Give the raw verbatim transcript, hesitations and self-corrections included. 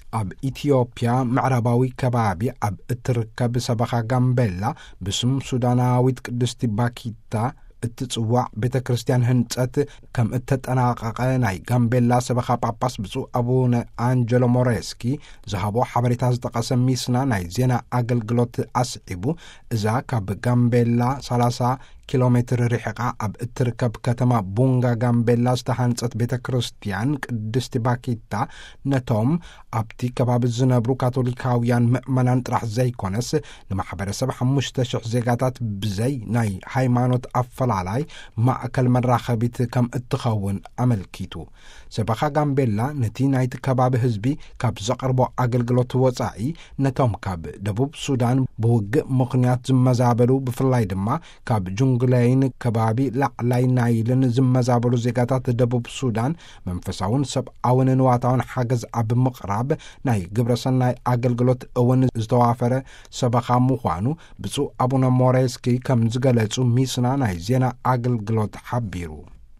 ኣብ ኢትዮጵያ ምዕራባዊ ከባቢ ኣብ እትርከብ ሰበኻ ጋምቤላ ብስም ሱዳናዊት ቅድስቲ ባኪታ እትጽዋዕ ቤተ ክርስቲያን ህንጸት ከም እተጠናቀቐ ናይ ጋምቤላ ሰበኻ ጳጳስ ብፁዕ አቡነ አንጀሎ ሞሬስኪ ዝሃቦ ሓበሬታ ዝጠቐሰ ሚስና ናይ ዜና ኣገልግሎት ኣስዒቡ እዛ ካብ ጋምቤላ ሰላሳ ኪሎ ሜትር ርሕቓ ኣብ እትርከብ ከተማ ቡንጋ ጋምቤላ ዝተሃንጸት ቤተ ክርስቲያን ቅድስቲ ባኪታ ነቶም ኣብቲ ከባቢ ዝነብሩ ካቶሊካውያን ምእመናን ጥራሕ ዘይኮነስ ንማሕበረሰብ ሓሙሽተ ሽሕ ዜጋታት ብዘይ ናይ ሃይማኖት ኣፈላላይ ማእከል መራኸቢት ከም እትኸውን ኣመልኪቱ ሰበኻ ጋምቤላ ነቲ ናይቲ ከባቢ ህዝቢ ካብ ዘቕርቦ ኣገልግሎት ወጻኢ ነቶም ካብ ደቡብ ሱዳን ብውግእ ምኽንያት ዝመዛበሉ ብፍላይ ድማ ካብ ጁንግለይን ከባቢ ላዕላይ ናይልን ዝመዛበሉ ዜጋታት ደቡብ ሱዳን መንፈሳውን ሰብኣውን ንዋታውን ሓገዝ ኣብ ምቕራብ ናይ ግብረሰናይ ኣገልግሎት እውን ዝተዋፈረ ሰበኻ ምዃኑ ብፁዕ አቡነ ሞሬስኪ ከም ዝገለጹ ሚስና ናይ ዜና ኣገልግሎት ሓቢሩ